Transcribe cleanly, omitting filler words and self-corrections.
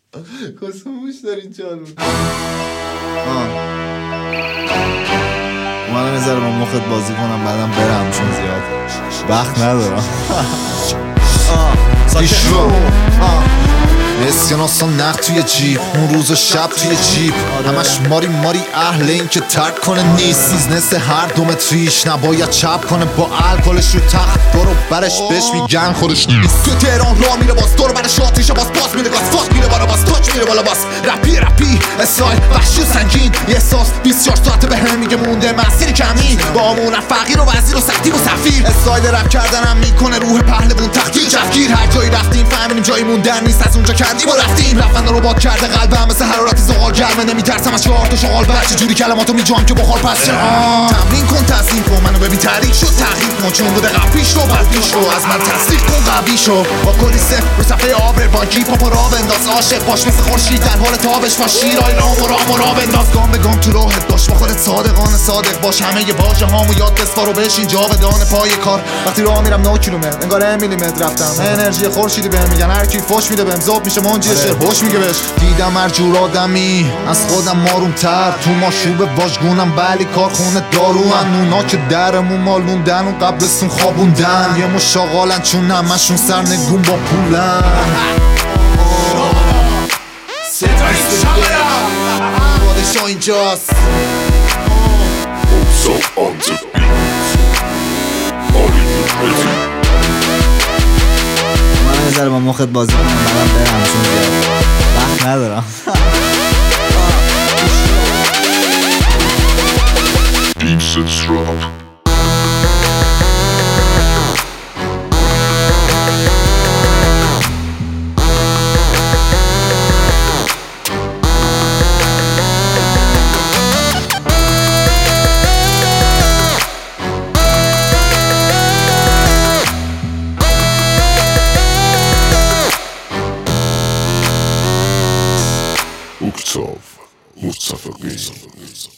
کسموش دارین جان اومدم یه ذره با مخت بازی کنم بعدم برم چون زیاد وقت ندارم. پیشرو اسکناس ها نقد توی جیب، اون روز و شب توی جیب، همش ماری اهل این که ترک کنه نیست. بیزنس هر 2 متریش نباید چپ کنه با الکلش رو تخت دورو برش بهش میگن خودش نیست. تو تهران راه میره باز دور برش آتیشه باز میره گاز فاک میره بالا باز تاچ میره بالا باز رپی استایل وحشی و سنگین یه احساس 24 ساعته به هم میگه مونده مسیر کمی با امونم فقیر و وزیر و سختی و سفیر. استایل رپ کردنم میکنه روح پهلوون تختی جفگیر. هر جایی رفتیم فهمیدیم جایی موندن نیست، از اونجا کردیم و رفتیم. رفتن رو باد کرده قلبم مثل حرارت زغال گرمه. نمیترسم از 4 تا شغال بچه جوری کلماتو میجام که بخار پس تمرین کن تزیین کن منو ببین تحریک شد تحقیق کن چون بوده قبل پیش رو بعد پیش رو از من تصدیق کن قوی شو با کلی صفر رو صفحه آبر بانکی پاپا را بنداز عاشق باش مثل خورشید در حال تابش با شیرای را بنداز گام به گام تو راهت باش با خودت صادق باش همه واژه هامو یاد بسپار و بشین جاودانه پای کار. وقتی راه میرم 9 کیلومتر انگار میلیمتر رفتم انرژی خورشیدی بهم میگن هر کی فوش میده بهم ذوب میشه منجی شعر هوش میگه بهش. دیدم هر جور آدمی از خودم آروم‌تر تو ماشوب واژگونم بلی کارخونه دارو اونا که درمون مالوندن و قبلستون خوابوندن یه مشاغالن چون همشون سرنگون با پولن. پادشاه اینجاست. من یه ذره با مخت بازی کنم بعدم برم چون زیاد وقت ندارم. Uktsov, mutsafakin.